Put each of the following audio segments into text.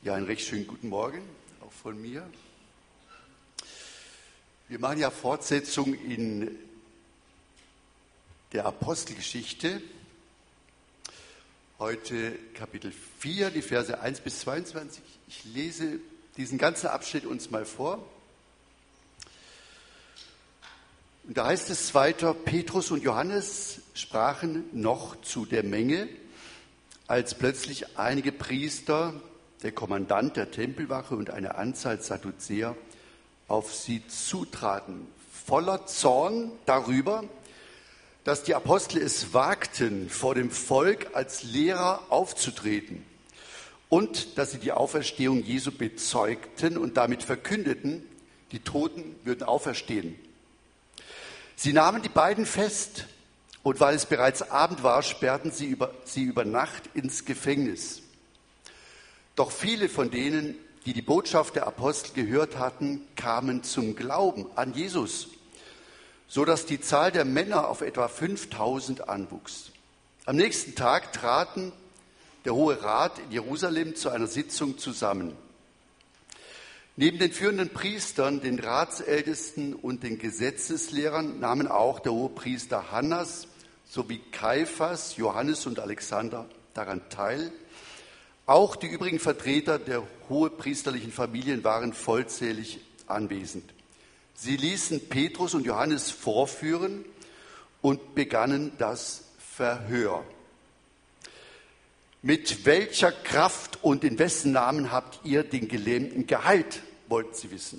Ja, einen recht schönen guten Morgen, auch von mir. Wir machen ja Fortsetzung in der Apostelgeschichte. Heute Kapitel 4, die Verse 1 bis 22. Ich lese diesen ganzen Abschnitt uns mal vor. Und da heißt es weiter, Petrus und Johannes sprachen noch zu der Menge, als plötzlich einige Priester, der Kommandant der Tempelwache und eine Anzahl Sadduzäer auf sie zutraten, voller Zorn darüber, dass die Apostel es wagten, vor dem Volk als Lehrer aufzutreten und dass sie die Auferstehung Jesu bezeugten und damit verkündeten, die Toten würden auferstehen. Sie nahmen die beiden fest und weil es bereits Abend war, sperrten sie über Nacht ins Gefängnis. Doch viele von denen, die die Botschaft der Apostel gehört hatten, kamen zum Glauben an Jesus, so dass die Zahl der Männer auf etwa 5000 anwuchs. Am nächsten Tag traten der Hohe Rat in Jerusalem zu einer Sitzung zusammen. Neben den führenden Priestern, den Ratsältesten und den Gesetzeslehrern nahmen auch der Hohepriester Hannas sowie Kaiphas, Johannes und Alexander daran teil. Auch die übrigen Vertreter der hohepriesterlichen Familien waren vollzählig anwesend. Sie ließen Petrus und Johannes vorführen und begannen das Verhör. Mit welcher Kraft und in wessen Namen habt ihr den Gelähmten geheilt, wollten sie wissen.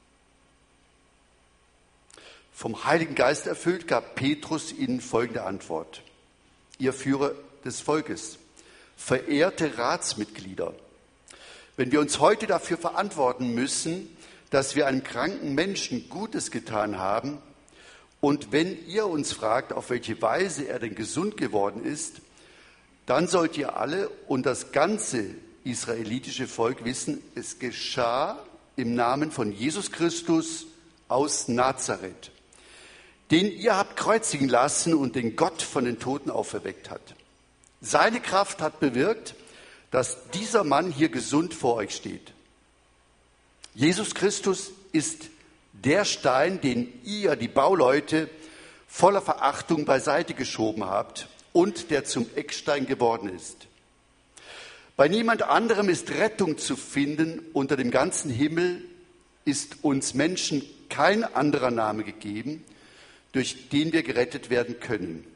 Vom Heiligen Geist erfüllt gab Petrus ihnen folgende Antwort. Ihr Führer des Volkes, verehrte Ratsmitglieder, wenn wir uns heute dafür verantworten müssen, dass wir einem kranken Menschen Gutes getan haben und wenn ihr uns fragt, auf welche Weise er denn gesund geworden ist, dann sollt ihr alle und das ganze israelitische Volk wissen, es geschah im Namen von Jesus Christus aus Nazareth, den ihr habt kreuzigen lassen und den Gott von den Toten auferweckt hat. Seine Kraft hat bewirkt, dass dieser Mann hier gesund vor euch steht. Jesus Christus ist der Stein, den ihr, die Bauleute, voller Verachtung beiseite geschoben habt und der zum Eckstein geworden ist. Bei niemand anderem ist Rettung zu finden. Unter dem ganzen Himmel ist uns Menschen kein anderer Name gegeben, durch den wir gerettet werden können.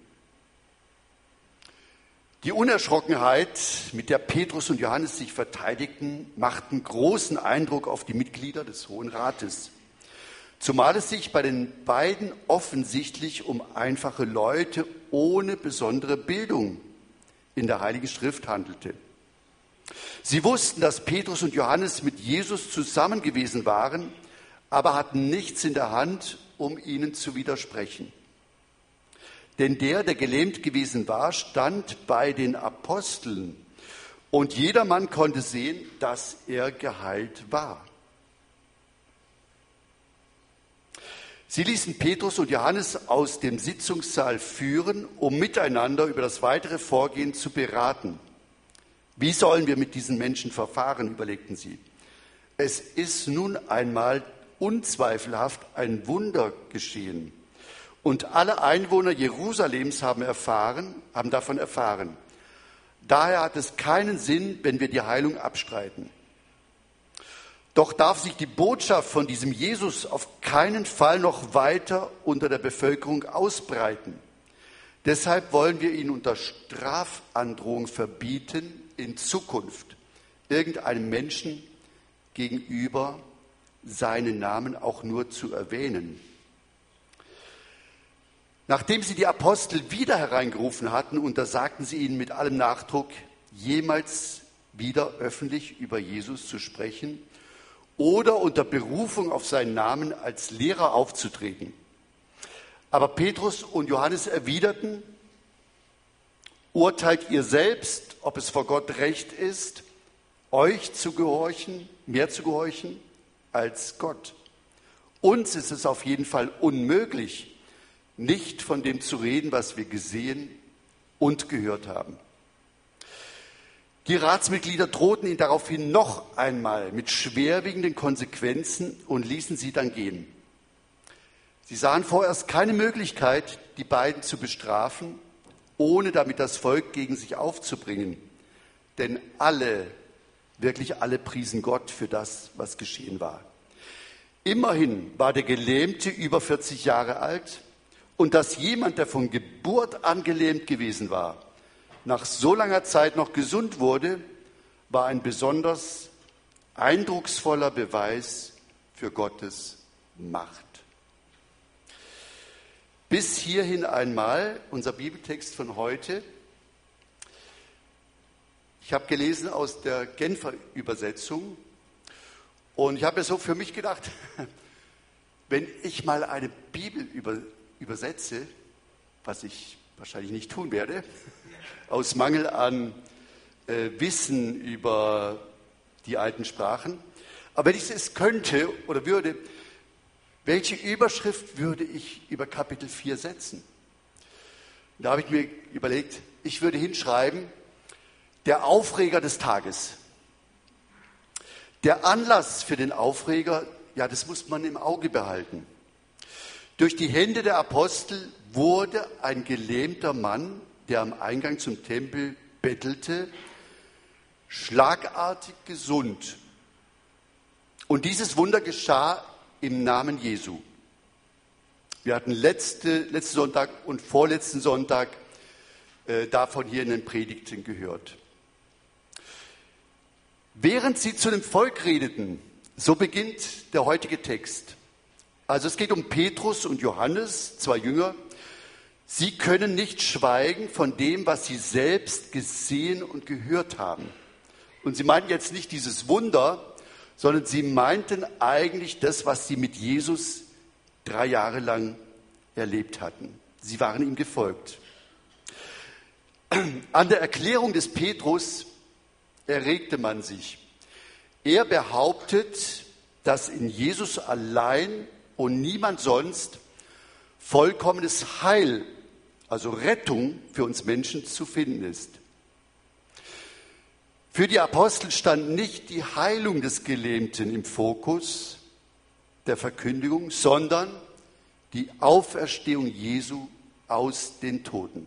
Die Unerschrockenheit, mit der Petrus und Johannes sich verteidigten, machten großen Eindruck auf die Mitglieder des Hohen Rates. Zumal es sich bei den beiden offensichtlich um einfache Leute ohne besondere Bildung in der Heiligen Schrift handelte. Sie wussten, dass Petrus und Johannes mit Jesus zusammen gewesen waren, aber hatten nichts in der Hand, um ihnen zu widersprechen. Denn der gelähmt gewesen war, stand bei den Aposteln und jedermann konnte sehen, dass er geheilt war. Sie ließen Petrus und Johannes aus dem Sitzungssaal führen, um miteinander über das weitere Vorgehen zu beraten. Wie sollen wir mit diesen Menschen verfahren, überlegten sie. Es ist nun einmal unzweifelhaft ein Wunder geschehen. Und alle Einwohner Jerusalems haben davon erfahren. Daher hat es keinen Sinn, wenn wir die Heilung abstreiten. Doch darf sich die Botschaft von diesem Jesus auf keinen Fall noch weiter unter der Bevölkerung ausbreiten. Deshalb wollen wir ihn unter Strafandrohung verbieten, in Zukunft irgendeinem Menschen gegenüber seinen Namen auch nur zu erwähnen. Nachdem sie die Apostel wieder hereingerufen hatten, untersagten sie ihnen mit allem Nachdruck, jemals wieder öffentlich über Jesus zu sprechen oder unter Berufung auf seinen Namen als Lehrer aufzutreten. Aber Petrus und Johannes erwiderten, urteilt ihr selbst, ob es vor Gott recht ist, euch zu gehorchen, mehr zu gehorchen als Gott. Uns ist es auf jeden Fall unmöglich, nicht von dem zu reden, was wir gesehen und gehört haben. Die Ratsmitglieder drohten ihn daraufhin noch einmal mit schwerwiegenden Konsequenzen und ließen sie dann gehen. Sie sahen vorerst keine Möglichkeit, die beiden zu bestrafen, ohne damit das Volk gegen sich aufzubringen. Denn alle, wirklich alle priesen Gott für das, was geschehen war. Immerhin war der Gelähmte über 40 Jahre alt und dass jemand, der von Geburt an gelähmt gewesen war, nach so langer Zeit noch gesund wurde, war ein besonders eindrucksvoller Beweis für Gottes Macht. Bis hierhin einmal unser Bibeltext von heute. Ich habe gelesen aus der Genfer Übersetzung und ich habe mir so für mich gedacht, wenn ich mal eine Bibel übersetze, was ich wahrscheinlich nicht tun werde, aus Mangel an Wissen über die alten Sprachen, aber wenn ich es könnte oder würde, welche Überschrift würde ich über Kapitel 4 setzen? Da habe ich mir überlegt, ich würde hinschreiben, der Aufreger des Tages. Der Anlass für den Aufreger, ja, das muss man im Auge behalten. Durch die Hände der Apostel wurde ein gelähmter Mann, der am Eingang zum Tempel bettelte, schlagartig gesund. Und dieses Wunder geschah im Namen Jesu. Wir hatten letzten Sonntag und vorletzten Sonntag davon hier in den Predigten gehört. Während sie zu dem Volk redeten, so beginnt der heutige Text. Also es geht um Petrus und Johannes, zwei Jünger. Sie können nicht schweigen von dem, was sie selbst gesehen und gehört haben. Und sie meinten jetzt nicht dieses Wunder, sondern sie meinten eigentlich das, was sie mit Jesus 3 Jahre lang erlebt hatten. Sie waren ihm gefolgt. An der Erklärung des Petrus erregte man sich. Er behauptet, dass in Jesus allein und niemand sonst vollkommenes Heil, also Rettung für uns Menschen zu finden ist. Für die Apostel stand nicht die Heilung des Gelähmten im Fokus der Verkündigung, sondern die Auferstehung Jesu aus den Toten.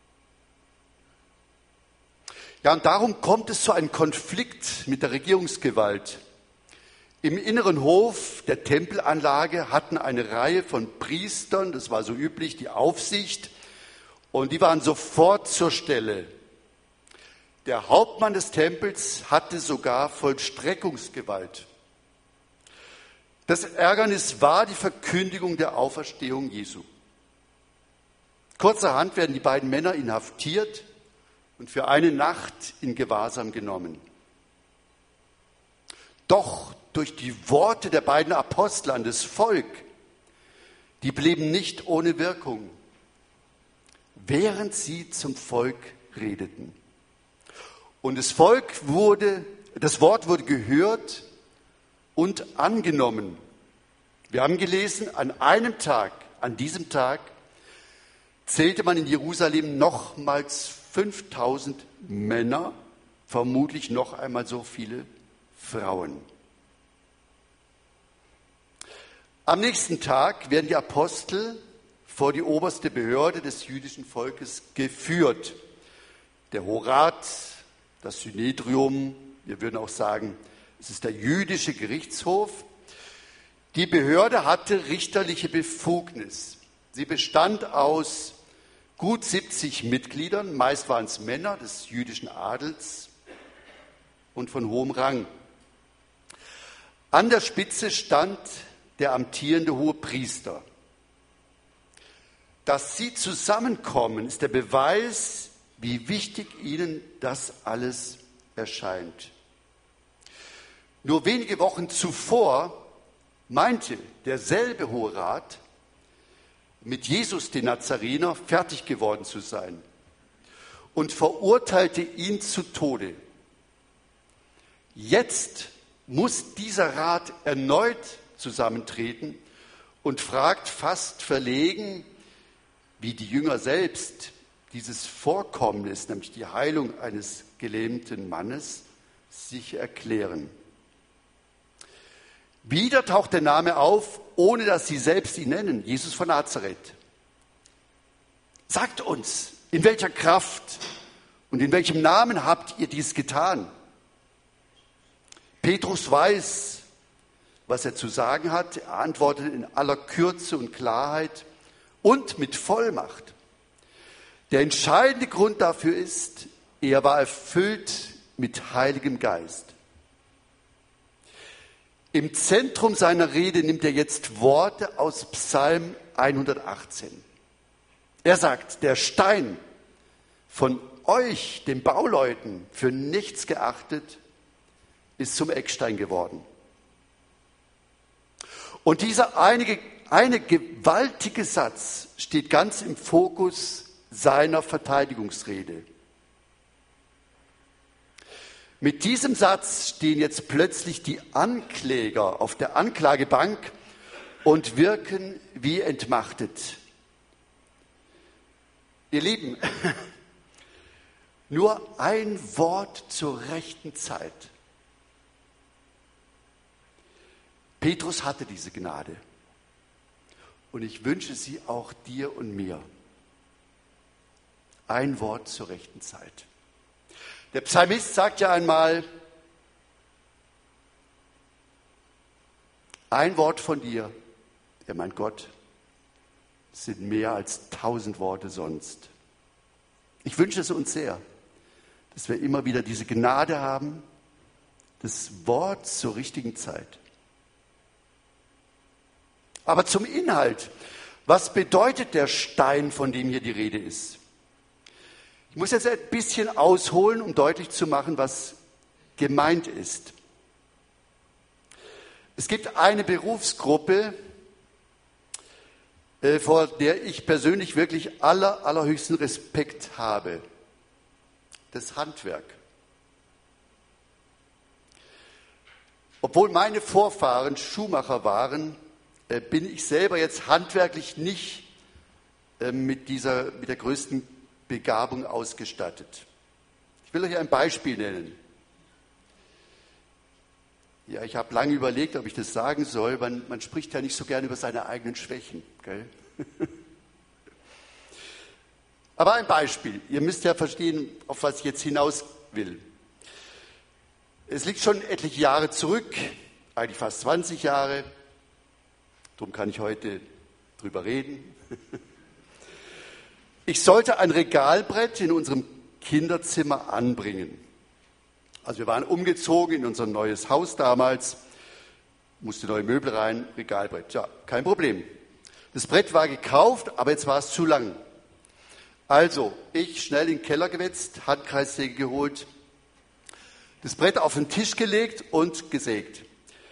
Ja, und darum kommt es zu einem Konflikt mit der Regierungsgewalt. Im inneren Hof der Tempelanlage hatten eine Reihe von Priestern, das war so üblich, die Aufsicht, und die waren sofort zur Stelle. Der Hauptmann des Tempels hatte sogar Vollstreckungsgewalt. Das Ärgernis war die Verkündigung der Auferstehung Jesu. Kurzerhand werden die beiden Männer inhaftiert und für eine Nacht in Gewahrsam genommen. Doch durch die Worte der beiden Apostel an das Volk, die blieben nicht ohne Wirkung, während sie zum Volk redeten. Und das Wort wurde gehört und angenommen. Wir haben gelesen, an diesem Tag, zählte man in Jerusalem nochmals 5000 Männer, vermutlich noch einmal so viele Frauen. Am nächsten Tag werden die Apostel vor die oberste Behörde des jüdischen Volkes geführt. Der Horat, das Synedrium, wir würden auch sagen, es ist der jüdische Gerichtshof. Die Behörde hatte richterliche Befugnis. Sie bestand aus gut 70 Mitgliedern, meist waren es Männer des jüdischen Adels und von hohem Rang. An der Spitze stand der amtierende Hohepriester. Dass sie zusammenkommen, ist der Beweis, wie wichtig ihnen das alles erscheint. Nur wenige Wochen zuvor meinte derselbe Hohe Rat, mit Jesus, den Nazarener, fertig geworden zu sein und verurteilte ihn zu Tode. Jetzt muss dieser Rat erneut zusammentreten und fragt fast verlegen, wie die Jünger selbst, dieses Vorkommnis, nämlich die Heilung eines gelähmten Mannes, sich erklären. Wieder taucht der Name auf, ohne dass sie selbst ihn nennen, Jesus von Nazareth. Sagt uns, in welcher Kraft und in welchem Namen habt ihr dies getan? Petrus weiß, was er zu sagen hat. Er antwortet in aller Kürze und Klarheit und mit Vollmacht. Der entscheidende Grund dafür ist, er war erfüllt mit Heiligem Geist. Im Zentrum seiner Rede nimmt er jetzt Worte aus Psalm 118. Er sagt, der Stein, von euch, den Bauleuten, für nichts geachtet, ist zum Eckstein geworden. Und dieser eine gewaltige Satz steht ganz im Fokus seiner Verteidigungsrede. Mit diesem Satz stehen jetzt plötzlich die Ankläger auf der Anklagebank und wirken wie entmachtet. Ihr Lieben, nur ein Wort zur rechten Zeit. Petrus hatte diese Gnade. Und ich wünsche sie auch dir und mir. Ein Wort zur rechten Zeit. Der Psalmist sagt ja einmal, ein Wort von dir, ja mein Gott, sind mehr als 1000 Worte sonst. Ich wünsche es uns sehr, dass wir immer wieder diese Gnade haben, das Wort zur richtigen Zeit. Aber zum Inhalt. Was bedeutet der Stein, von dem hier die Rede ist? Ich muss jetzt ein bisschen ausholen, um deutlich zu machen, was gemeint ist. Es gibt eine Berufsgruppe, vor der ich persönlich wirklich allerhöchsten Respekt habe. Das Handwerk. Obwohl meine Vorfahren Schuhmacher waren, bin ich selber jetzt handwerklich nicht mit der größten Begabung ausgestattet. Ich will euch ein Beispiel nennen. Ja, ich habe lange überlegt, ob ich das sagen soll. Man spricht ja nicht so gerne über seine eigenen Schwächen. Gell? Aber ein Beispiel. Ihr müsst ja verstehen, auf was ich jetzt hinaus will. Es liegt schon etliche Jahre zurück, eigentlich fast 20 Jahre. Darum kann ich heute drüber reden. Ich sollte ein Regalbrett in unserem Kinderzimmer anbringen. Also wir waren umgezogen in unser neues Haus damals, musste neue Möbel rein, Regalbrett. Ja, kein Problem. Das Brett war gekauft, aber jetzt war es zu lang. Also, ich schnell in den Keller gewetzt, Handkreissäge geholt, das Brett auf den Tisch gelegt und gesägt.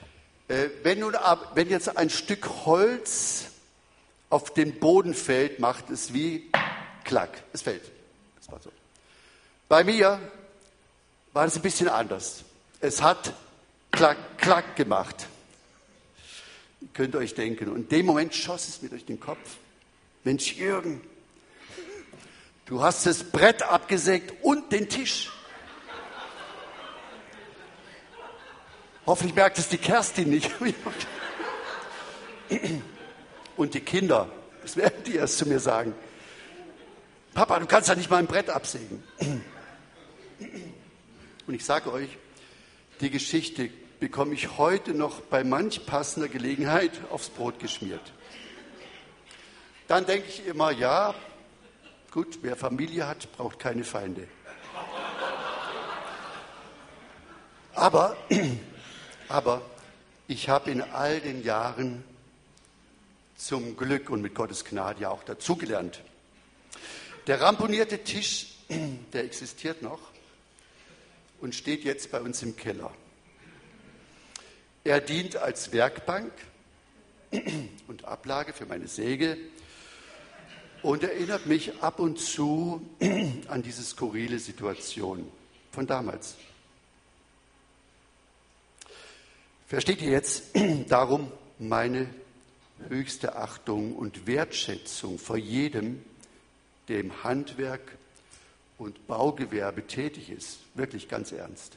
Wenn jetzt ein Stück Holz auf den Boden fällt, macht es wie Klack. Es fällt. Das war so. Bei mir war es ein bisschen anders. Es hat Klack, Klack gemacht. Ihr könnt euch denken. Und in dem Moment schoss es mir durch den Kopf. Mensch, Jürgen, du hast das Brett abgesägt und den Tisch. Hoffentlich merkt es die Kerstin nicht. Und die Kinder, das werden die erst zu mir sagen. Papa, du kannst ja nicht mal ein Brett absägen. Und ich sage euch, die Geschichte bekomme ich heute noch bei manch passender Gelegenheit aufs Brot geschmiert. Dann denke ich immer, ja, gut, wer Familie hat, braucht keine Feinde. Aber ich habe in all den Jahren zum Glück und mit Gottes Gnade ja auch dazugelernt. Der ramponierte Tisch, der existiert noch und steht jetzt bei uns im Keller. Er dient als Werkbank und Ablage für meine Säge und erinnert mich ab und zu an diese skurrile Situation von damals. Versteht ihr jetzt darum meine höchste Achtung und Wertschätzung vor jedem, der im Handwerk und Baugewerbe tätig ist. Wirklich ganz ernst.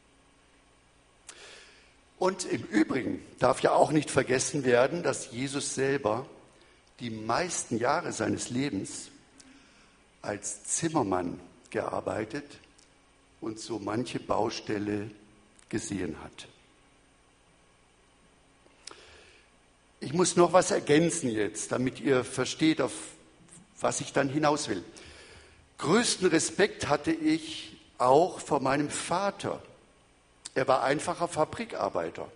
Und im Übrigen darf ja auch nicht vergessen werden, dass Jesus selber die meisten Jahre seines Lebens als Zimmermann gearbeitet und so manche Baustelle gesehen hat. Ich muss noch was ergänzen jetzt, damit ihr versteht, auf was ich dann hinaus will. Größten Respekt hatte ich auch vor meinem Vater. Er war einfacher Fabrikarbeiter.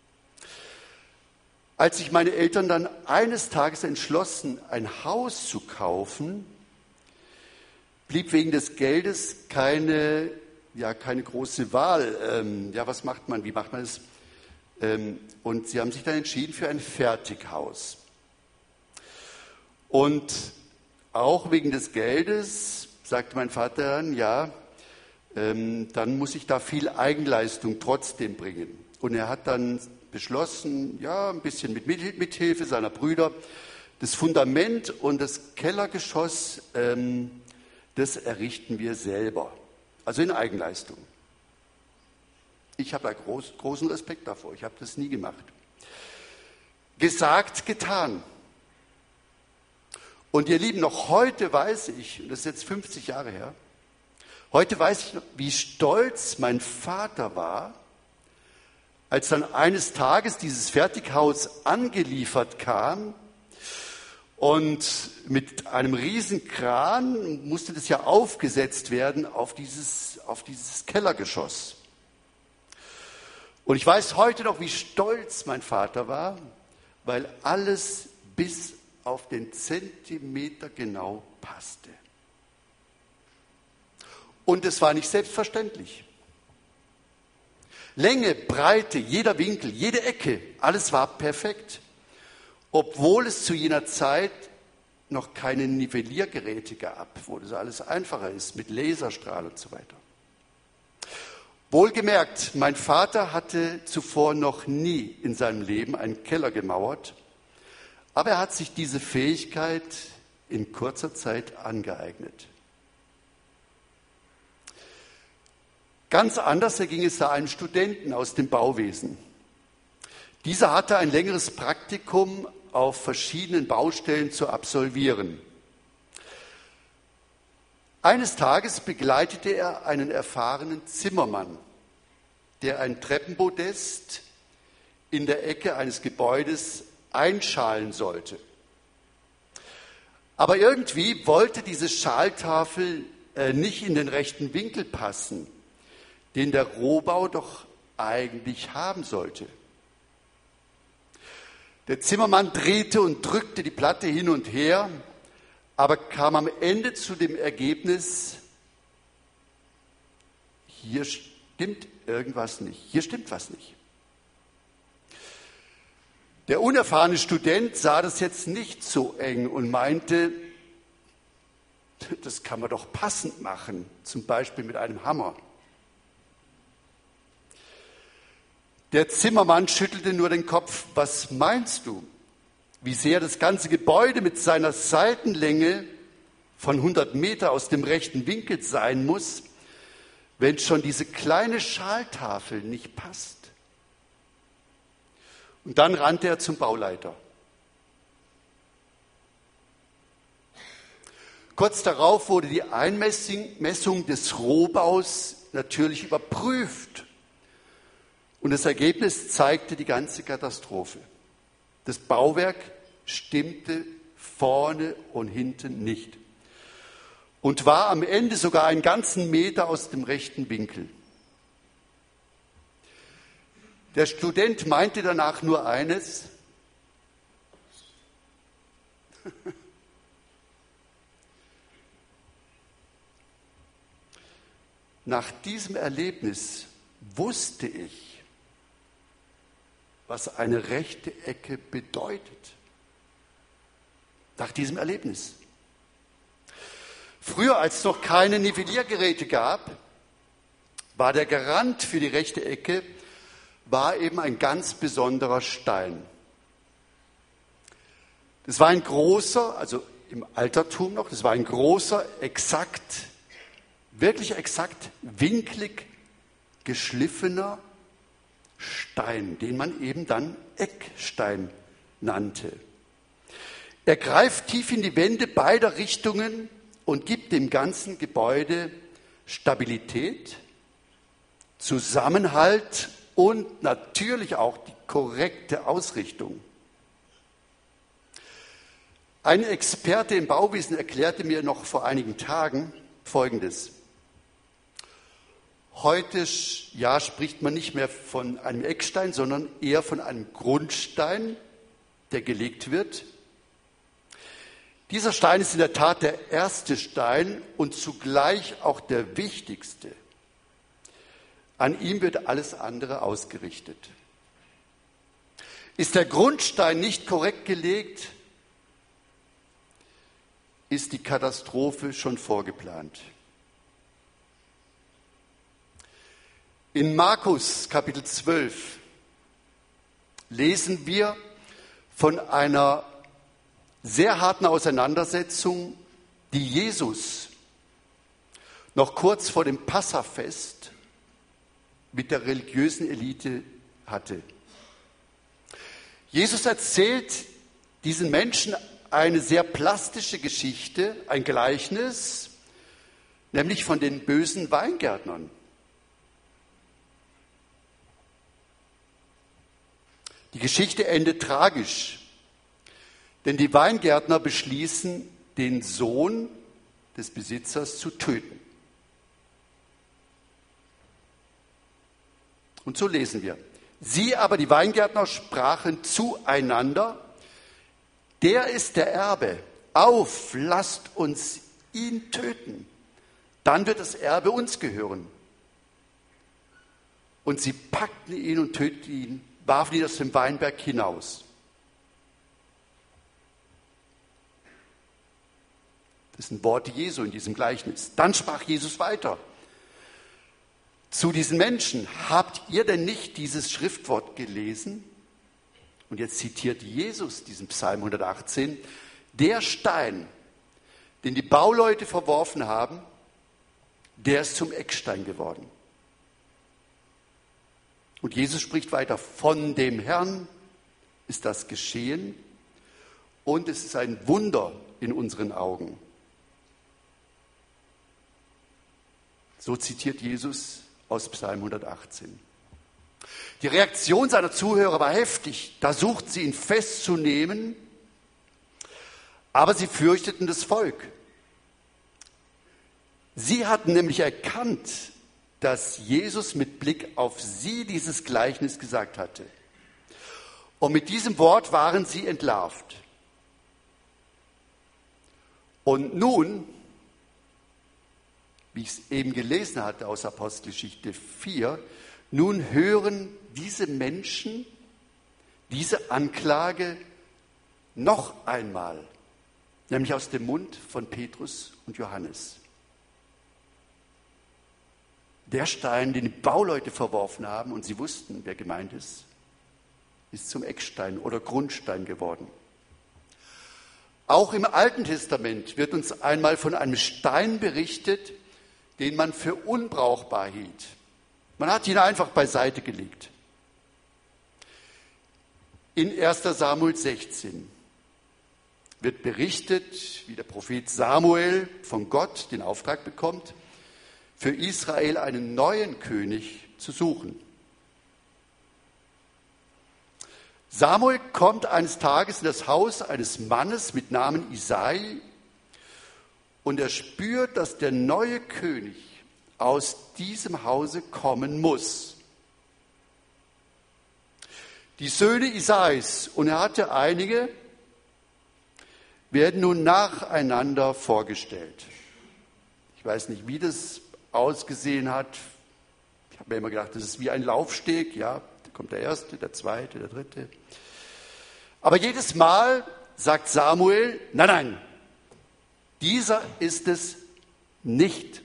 Als sich meine Eltern dann eines Tages entschlossen, ein Haus zu kaufen, blieb wegen des Geldes keine große Wahl. Was macht man? Wie macht man es? Und sie haben sich dann entschieden für ein Fertighaus. Und auch wegen des Geldes sagte mein Vater dann, dann muss ich da viel Eigenleistung trotzdem bringen. Und er hat dann beschlossen, ein bisschen mit Mithilfe seiner Brüder, das Fundament und das Kellergeschoss, das errichten wir selber. Also in Eigenleistung. Ich habe da großen Respekt davor. Ich habe das nie gemacht. Gesagt, getan. Und ihr Lieben, noch heute weiß ich, und das ist jetzt 50 Jahre her, heute weiß ich noch, wie stolz mein Vater war, als dann eines Tages dieses Fertighaus angeliefert kam und mit einem riesen Kran musste das ja aufgesetzt werden auf dieses Kellergeschoss. Und ich weiß heute noch, wie stolz mein Vater war, weil alles bis auf den Zentimeter genau passte. Und es war nicht selbstverständlich. Länge, Breite, jeder Winkel, jede Ecke, alles war perfekt. Obwohl es zu jener Zeit noch keine Nivelliergeräte gab, wo das alles einfacher ist, mit Laserstrahl und so weiter. Wohlgemerkt, mein Vater hatte zuvor noch nie in seinem Leben einen Keller gemauert, aber er hat sich diese Fähigkeit in kurzer Zeit angeeignet. Ganz anders erging es da einem Studenten aus dem Bauwesen. Dieser hatte ein längeres Praktikum auf verschiedenen Baustellen zu absolvieren. Eines Tages begleitete er einen erfahrenen Zimmermann, der ein Treppenpodest in der Ecke eines Gebäudes einschalen sollte. Aber irgendwie wollte diese Schaltafel nicht in den rechten Winkel passen, den der Rohbau doch eigentlich haben sollte. Der Zimmermann drehte und drückte die Platte hin und her, aber kam am Ende zu dem Ergebnis, hier stimmt irgendwas nicht, hier stimmt was nicht. Der unerfahrene Student sah das jetzt nicht so eng und meinte, das kann man doch passend machen, zum Beispiel mit einem Hammer. Der Zimmermann schüttelte nur den Kopf. Was meinst du? Wie sehr das ganze Gebäude mit seiner Seitenlänge von 100 Meter aus dem rechten Winkel sein muss, wenn schon diese kleine Schaltafel nicht passt? Und dann rannte er zum Bauleiter. Kurz darauf wurde die Einmessung des Rohbaus natürlich überprüft. Und das Ergebnis zeigte die ganze Katastrophe. Das Bauwerk stimmte vorne und hinten nicht. Und war am Ende sogar einen ganzen Meter aus dem rechten Winkel. Der Student meinte danach nur eines: Nach diesem Erlebnis wusste ich, was eine rechte Ecke bedeutet. Nach diesem Erlebnis. Früher, als es noch keine Nivelliergeräte gab, war der Garant für die rechte Ecke eben ein ganz besonderer Stein. Das war ein großer, also im Altertum noch. Das war ein großer, wirklich exakt, winklig geschliffener Stein, den man eben dann Eckstein nannte. Er greift tief in die Wände beider Richtungen und gibt dem ganzen Gebäude Stabilität, Zusammenhalt und natürlich auch die korrekte Ausrichtung. Ein Experte im Bauwesen erklärte mir noch vor einigen Tagen Folgendes. Heute spricht man nicht mehr von einem Eckstein, sondern eher von einem Grundstein, der gelegt wird. Dieser Stein ist in der Tat der erste Stein und zugleich auch der wichtigste. An ihm wird alles andere ausgerichtet. Ist der Grundstein nicht korrekt gelegt, ist die Katastrophe schon vorgeplant. In Markus Kapitel 12 lesen wir von einer sehr harten Auseinandersetzung, die Jesus noch kurz vor dem Passafest mit der religiösen Elite hatte. Jesus erzählt diesen Menschen eine sehr plastische Geschichte, ein Gleichnis, nämlich von den bösen Weingärtnern. Die Geschichte endet tragisch, denn die Weingärtner beschließen, den Sohn des Besitzers zu töten. Und so lesen wir. Sie aber, die Weingärtner, sprachen zueinander, der ist der Erbe, auf, lasst uns ihn töten, dann wird das Erbe uns gehören. Und sie packten ihn und töteten ihn, warfen ihn aus dem Weinberg hinaus. Das sind Worte Jesu in diesem Gleichnis. Dann sprach Jesus weiter zu diesen Menschen. Habt ihr denn nicht dieses Schriftwort gelesen? Und jetzt zitiert Jesus diesen Psalm 118. Der Stein, den die Bauleute verworfen haben, der ist zum Eckstein geworden. Und Jesus spricht weiter. Von dem Herrn ist das geschehen und es ist ein Wunder in unseren Augen. So zitiert Jesus aus Psalm 118. Die Reaktion seiner Zuhörer war heftig. Da suchten sie ihn festzunehmen, aber sie fürchteten das Volk. Sie hatten nämlich erkannt, dass Jesus mit Blick auf sie dieses Gleichnis gesagt hatte. Und mit diesem Wort waren sie entlarvt. Und nun, wie ich es eben gelesen hatte aus Apostelgeschichte 4, nun hören diese Menschen diese Anklage noch einmal, nämlich aus dem Mund von Petrus und Johannes. Der Stein, den die Bauleute verworfen haben, und sie wussten, wer gemeint ist zum Eckstein oder Grundstein geworden. Auch im Alten Testament wird uns einmal von einem Stein berichtet, den man für unbrauchbar hielt. Man hat ihn einfach beiseite gelegt. In 1. Samuel 16 wird berichtet, wie der Prophet Samuel von Gott den Auftrag bekommt, für Israel einen neuen König zu suchen. Samuel kommt eines Tages in das Haus eines Mannes mit Namen Isai und er spürt, dass der neue König aus diesem Hause kommen muss. Die Söhne Isais, und er hatte einige, werden nun nacheinander vorgestellt. Ich weiß nicht, wie das ausgesehen hat. Ich habe mir immer gedacht, das ist wie ein Laufsteg. Ja, da kommt der Erste, der Zweite, der Dritte. Aber jedes Mal sagt Samuel, nein, dieser ist es nicht.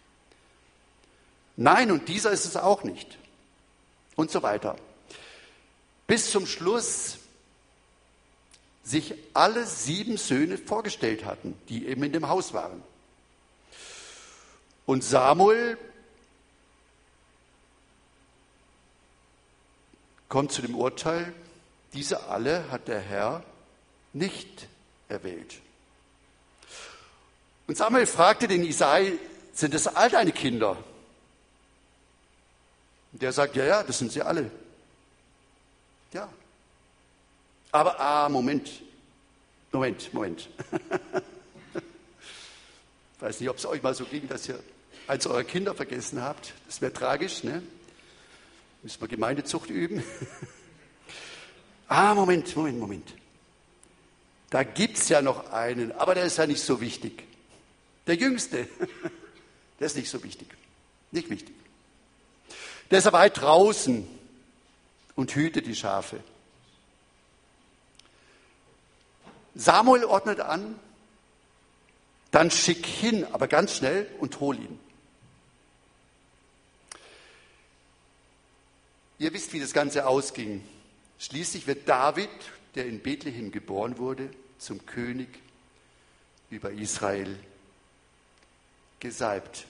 Nein, und dieser ist es auch nicht. Und so weiter. Bis zum Schluss sich alle 7 Söhne vorgestellt hatten, die eben in dem Haus waren. Und Samuel kommt zu dem Urteil, diese alle hat der Herr nicht erwählt. Und Samuel fragte den Isai, sind das all deine Kinder? Und der sagt, ja, das sind sie alle. Ja. Aber, Moment. Ich weiß nicht, ob es euch mal so ging, dass ihr eins eurer Kinder vergessen habt. Das wäre tragisch, ne? Müssen wir Gemeindezucht üben. Moment. Da gibt es ja noch einen, aber der ist ja nicht so wichtig. Der Jüngste, der ist nicht so wichtig. Nicht wichtig. Der ist aber weit draußen und hütet die Schafe. Samuel ordnet an, dann schick hin, aber ganz schnell und hol ihn. Ihr wisst, wie das Ganze ausging. Schließlich wird David, der in Bethlehem geboren wurde, zum König über Israel gesalbt.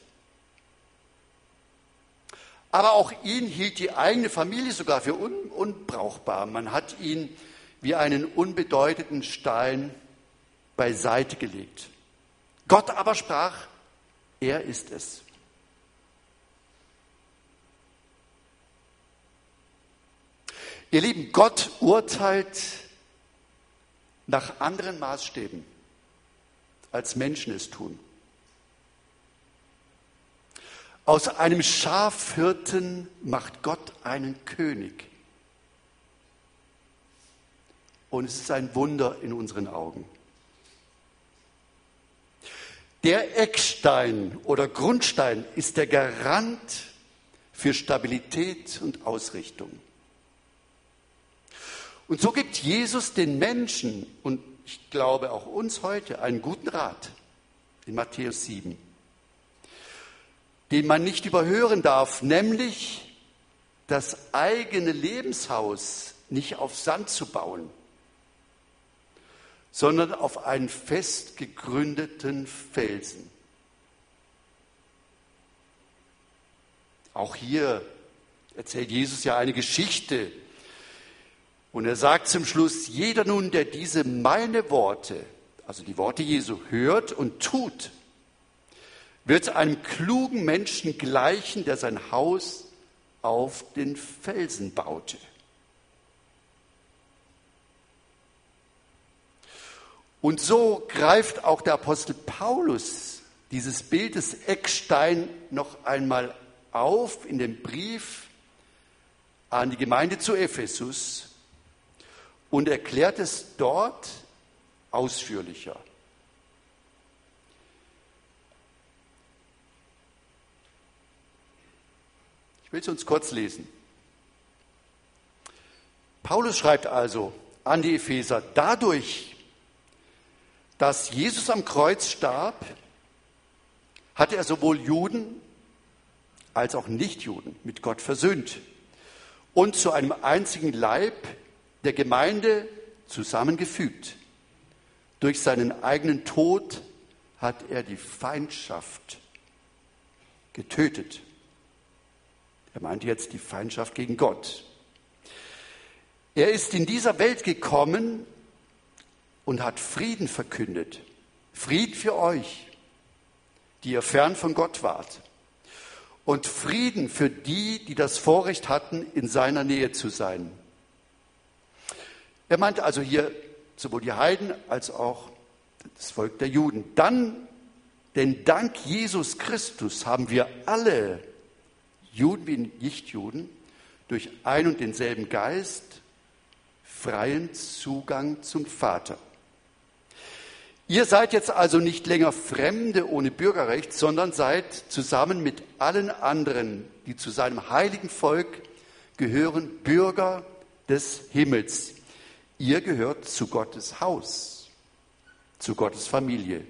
Aber auch ihn hielt die eigene Familie sogar für unbrauchbar. Man hat ihn wie einen unbedeutenden Stein beiseite gelegt. Gott aber sprach, er ist es. Ihr Lieben, Gott urteilt nach anderen Maßstäben, als Menschen es tun. Aus einem Schafhirten macht Gott einen König. Und es ist ein Wunder in unseren Augen. Der Eckstein oder Grundstein ist der Garant für Stabilität und Ausrichtung. Und so gibt Jesus den Menschen und ich glaube auch uns heute einen guten Rat in Matthäus 7, den man nicht überhören darf, nämlich das eigene Lebenshaus nicht auf Sand zu bauen, sondern auf einen fest gegründeten Felsen. Auch hier erzählt Jesus ja eine Geschichte. Und er sagt zum Schluss, jeder nun, der diese meine Worte, also die Worte Jesu, hört und tut, wird einem klugen Menschen gleichen, der sein Haus auf den Felsen baute. Und so greift auch der Apostel Paulus dieses Bild des Eckstein noch einmal auf in dem Brief an die Gemeinde zu Ephesus und erklärt es dort ausführlicher. Ich will es uns kurz lesen. Paulus schreibt also an die Epheser, dadurch, dass Jesus am Kreuz starb, hatte er sowohl Juden als auch Nichtjuden mit Gott versöhnt und zu einem einzigen Leib der Gemeinde zusammengefügt. Durch seinen eigenen Tod hat er die Feindschaft getötet. Er meint jetzt die Feindschaft gegen Gott. Er ist in dieser Welt gekommen und hat Frieden verkündet. Frieden für euch, die ihr fern von Gott wart. Und Frieden für die, die das Vorrecht hatten, in seiner Nähe zu sein. Er meint also hier sowohl die Heiden als auch das Volk der Juden. Denn dank Jesus Christus haben wir alle, Juden wie Nichtjuden, durch ein und denselben Geist freien Zugang zum Vater. Ihr seid jetzt also nicht länger Fremde ohne Bürgerrecht, sondern seid zusammen mit allen anderen, die zu seinem heiligen Volk gehören, Bürger des Himmels. Ihr gehört zu Gottes Haus, zu Gottes Familie.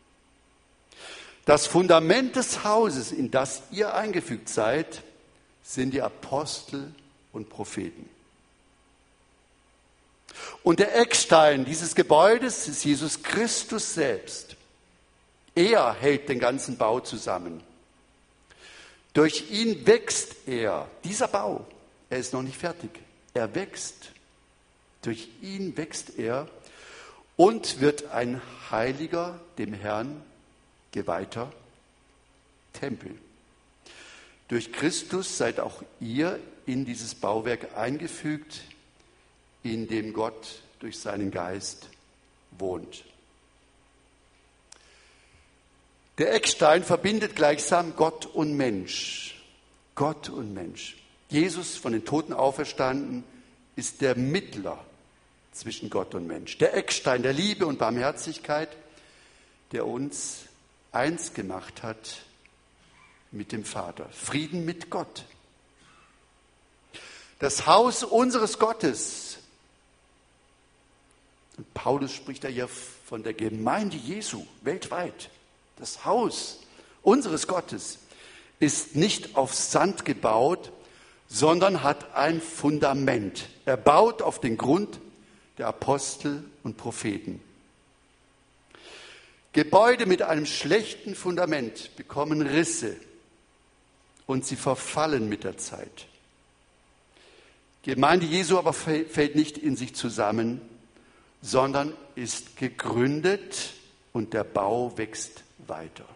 Das Fundament des Hauses, in das ihr eingefügt seid, sind die Apostel und Propheten. Und der Eckstein dieses Gebäudes ist Jesus Christus selbst. Er hält den ganzen Bau zusammen. Durch ihn wächst er, dieser Bau, er ist noch nicht fertig, er wächst. Durch ihn wächst er und wird ein heiliger, dem Herrn geweihter Tempel. Durch Christus seid auch ihr in dieses Bauwerk eingefügt, in dem Gott durch seinen Geist wohnt. Der Eckstein verbindet gleichsam Gott und Mensch. Gott und Mensch. Jesus, von den Toten auferstanden, ist der Mittler zwischen Gott und Mensch. Der Eckstein der Liebe und Barmherzigkeit, der uns eins gemacht hat mit dem Vater. Frieden mit Gott. Das Haus unseres Gottes. Und Paulus spricht da hier von der Gemeinde Jesu weltweit. Das Haus unseres Gottes ist nicht auf Sand gebaut, sondern hat ein Fundament. Er baut auf den Grund der Apostel und Propheten. Gebäude mit einem schlechten Fundament bekommen Risse und sie verfallen mit der Zeit. Gemeinde Jesu aber fällt nicht in sich zusammen, sondern ist gegründet und der Bau wächst weiter.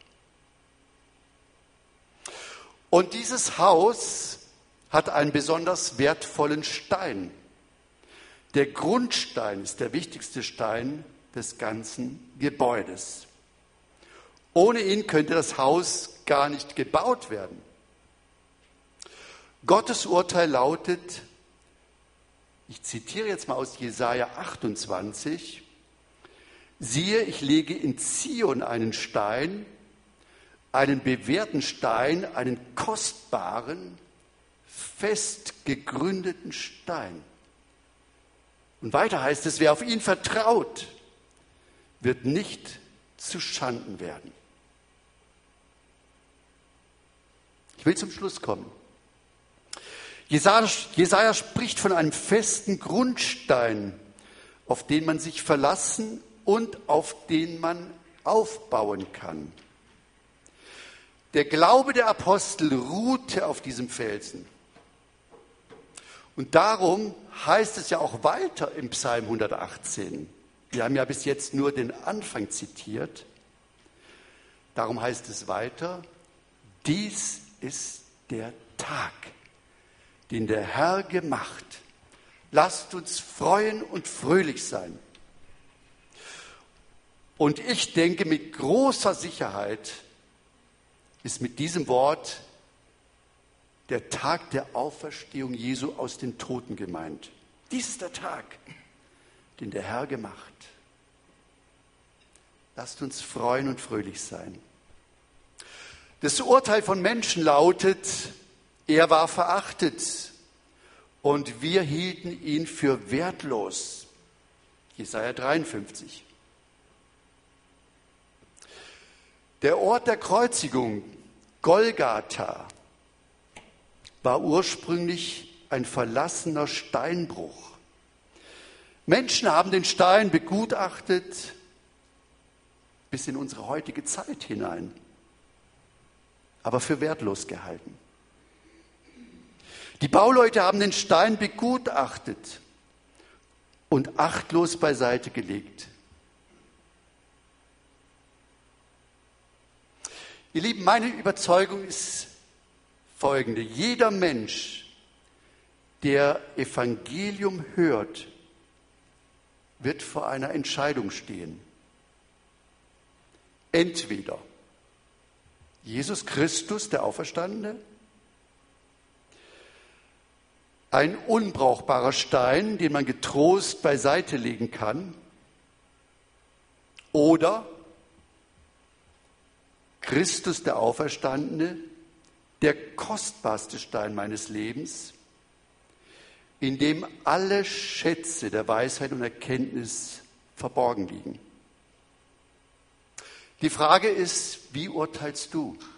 Und dieses Haus hat einen besonders wertvollen Stein. Der Grundstein ist der wichtigste Stein des ganzen Gebäudes. Ohne ihn könnte das Haus gar nicht gebaut werden. Gottes Urteil lautet, ich zitiere jetzt mal aus Jesaja 28, siehe, ich lege in Zion einen Stein, einen bewährten Stein, einen kostbaren, fest gegründeten Stein. Und weiter heißt es, wer auf ihn vertraut, wird nicht zu Schanden werden. Ich will zum Schluss kommen. Jesaja spricht von einem festen Grundstein, auf den man sich verlassen und auf den man aufbauen kann. Der Glaube der Apostel ruhte auf diesem Felsen. Und darum heißt es ja auch weiter im Psalm 118. Wir haben ja bis jetzt nur den Anfang zitiert. Darum heißt es weiter, dies ist der Tag, den der Herr gemacht. Lasst uns freuen und fröhlich sein. Und ich denke, mit großer Sicherheit ist mit diesem Wort der Tag der Auferstehung Jesu aus den Toten gemeint. Dies ist der Tag, den der Herr gemacht. Lasst uns freuen und fröhlich sein. Das Urteil von Menschen lautet, er war verachtet und wir hielten ihn für wertlos. Jesaja 53. Der Ort der Kreuzigung, Golgatha, war ursprünglich ein verlassener Steinbruch. Menschen haben den Stein begutachtet bis in unsere heutige Zeit hinein, aber für wertlos gehalten. Die Bauleute haben den Stein begutachtet und achtlos beiseite gelegt. Ihr Lieben, meine Überzeugung ist folgende. Jeder Mensch, der Evangelium hört, wird vor einer Entscheidung stehen. Entweder Jesus Christus, der Auferstandene, ein unbrauchbarer Stein, den man getrost beiseite legen kann, oder Christus, der Auferstandene, der kostbarste Stein meines Lebens, in dem alle Schätze der Weisheit und Erkenntnis verborgen liegen. Die Frage ist, wie urteilst du?